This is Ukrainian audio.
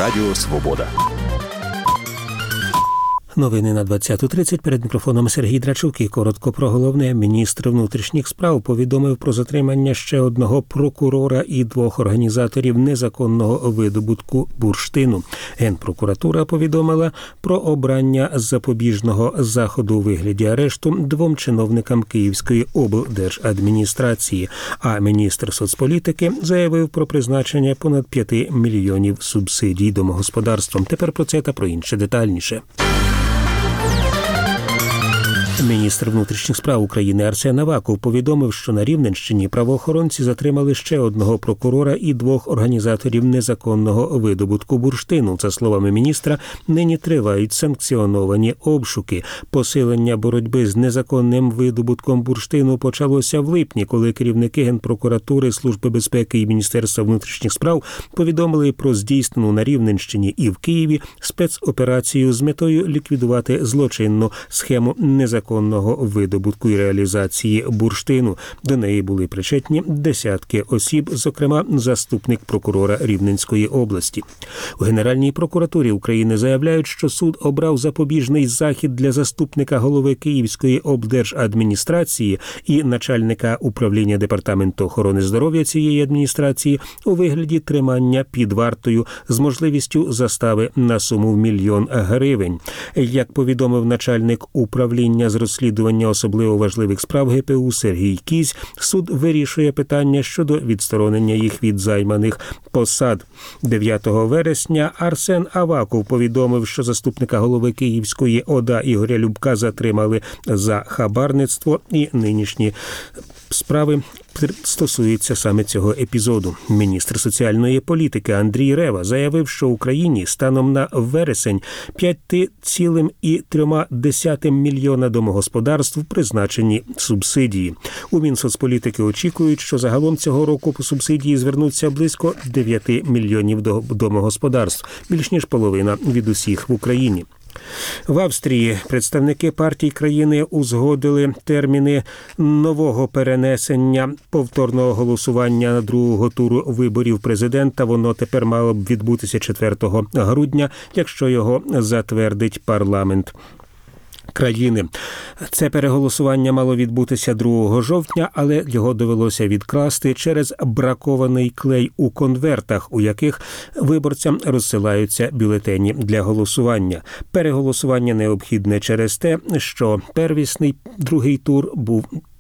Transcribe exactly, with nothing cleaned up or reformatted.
Радіо Свобода. Новини на двадцяту тридцять. Перед мікрофоном Сергій Драчук. І коротко про головне. Міністр внутрішніх справ повідомив про затримання ще одного прокурора і двох організаторів незаконного видобутку бурштину. Генпрокуратура повідомила про обрання запобіжного заходу у вигляді арешту двом чиновникам Київської облдержадміністрації. А міністр соцполітики заявив про призначення понад п'яти мільйонів субсидій домогосподарствам. Тепер про це та про інше детальніше. Міністр внутрішніх справ України Арсен Аваков повідомив, що на Рівненщині правоохоронці затримали ще одного прокурора і двох організаторів незаконного видобутку бурштину. За словами міністра, нині тривають санкціоновані обшуки. Посилення боротьби з незаконним видобутком бурштину почалося в липні, коли керівники Генпрокуратури, Служби безпеки і Міністерства внутрішніх справ повідомили про здійснену на Рівненщині і в Києві спецоперацію з метою ліквідувати злочинну схему незаконного видобутку і реалізації бурштину. До неї були причетні десятки осіб, зокрема заступник прокурора Рівненської області. У Генеральній прокуратурі України заявляють, що суд обрав запобіжний захід для заступника голови Київської облдержадміністрації і начальника управління Департаменту охорони здоров'я цієї адміністрації у вигляді тримання під вартою з можливістю застави на суму в мільйон гривень. Як повідомив начальник управління з розслідування особливо важливих справ ге пе у Сергій Кізь, суд вирішує питання щодо відсторонення їх від займаних посад. дев'ятого вересня Арсен Аваков повідомив, що заступника голови Київської ОДА Ігоря Любка затримали за хабарництво, і нинішні справи стосується саме цього епізоду. Міністр соціальної політики Андрій Рева заявив, що Україні станом на вересень п'ять цілих три десятих мільйона домогосподарств призначені субсидії. У Мінсоцполітики очікують, що загалом цього року по субсидії звернуться близько дев'яти мільйонів домогосподарств, більш ніж половина від усіх в Україні. В Австрії представники партій країни узгодили терміни нового перенесення повторного голосування на другого туру виборів президента. Воно тепер мало б відбутися четвертого грудня, якщо його затвердить парламент країни. Це переголосування мало відбутися другого жовтня, але його довелося відкласти через бракований клей у конвертах, у яких виборцям розсилаються бюлетені для голосування. Переголосування необхідне через те, що первісний другий тур був